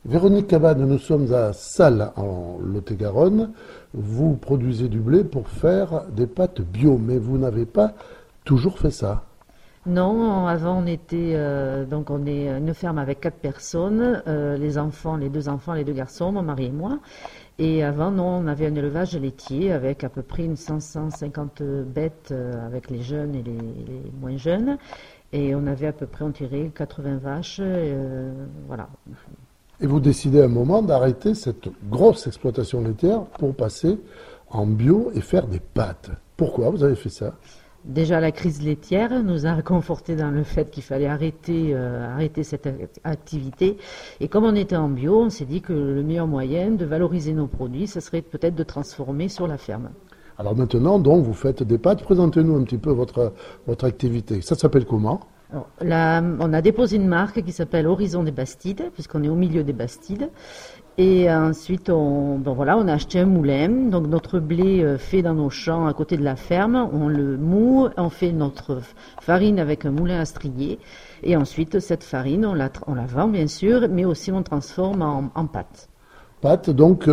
Véronique Cabane, nous sommes à Salles, en Lot-et-Garonne. Vous produisez du blé pour faire des pâtes bio, mais vous n'avez pas toujours fait ça. Non, avant on était donc on est une ferme avec 4 personnes, les enfants, les 2 enfants, les 2 garçons, mon mari et moi. Et avant, non, on avait un élevage laitier avec à peu près une 150 bêtes avec les jeunes et les moins jeunes. Et on avait à peu près, on tirait 80 vaches, voilà. Et vous décidez à un moment d'arrêter cette grosse exploitation laitière pour passer en bio et faire des pâtes. Pourquoi vous avez fait ça? Déjà, la crise laitière nous a conforté dans le fait qu'il fallait arrêter cette activité. Et comme on était en bio, on s'est dit que le meilleur moyen de valoriser nos produits, ce serait peut-être de transformer sur la ferme. Alors maintenant, donc, vous faites des pâtes. Présentez-nous un petit peu votre activité. Ça s'appelle comment? Alors, là, on a déposé une marque qui s'appelle Horizon des Bastides, puisqu'on est au milieu des Bastides. Et ensuite, bon voilà, on a acheté un moulin. Donc notre blé fait dans nos champs à côté de la ferme, on le moud, on fait notre farine avec un moulin à strier. Et ensuite, cette farine, on la vend bien sûr, mais aussi on transforme en pâte. Pâtes, donc,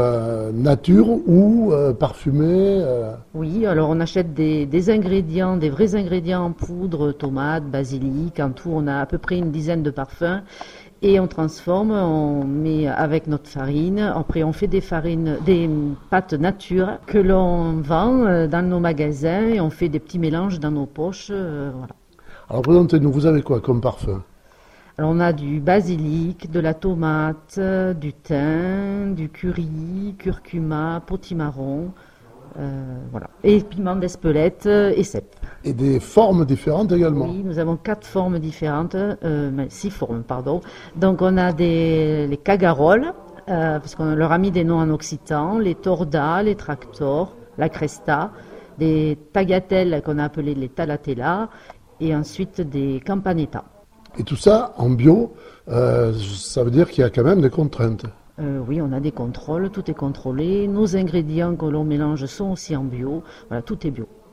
nature ou parfumées. Oui, alors on achète des ingrédients, des vrais ingrédients en poudre, tomates, basilic. En tout, on a à peu près une dizaine de parfums. Et on transforme, on met avec notre farine. Après, on fait des pâtes nature que l'on vend dans nos magasins et on fait des petits mélanges dans nos poches. Voilà. Alors présentez-nous, vous avez quoi comme parfum? Alors, on a du basilic, de la tomate, du thym, du curry, curcuma, potimarron, voilà. Et piment d'Espelette et cèpe. Et des formes différentes également. Oui, nous avons 4 formes différentes, 6 formes, pardon. Donc on a les cagaroles, parce qu'on leur a mis des noms en occitan, les tordas, les tractors, la cresta, des tagliatelles qu'on a appelées les talatella, et ensuite des campanetta. Et tout ça en bio, ça veut dire qu'il y a quand même des contraintes. Oui, on a des contrôles, tout est contrôlé. Nos ingrédients que l'on mélange sont aussi en bio. Voilà, tout est bio.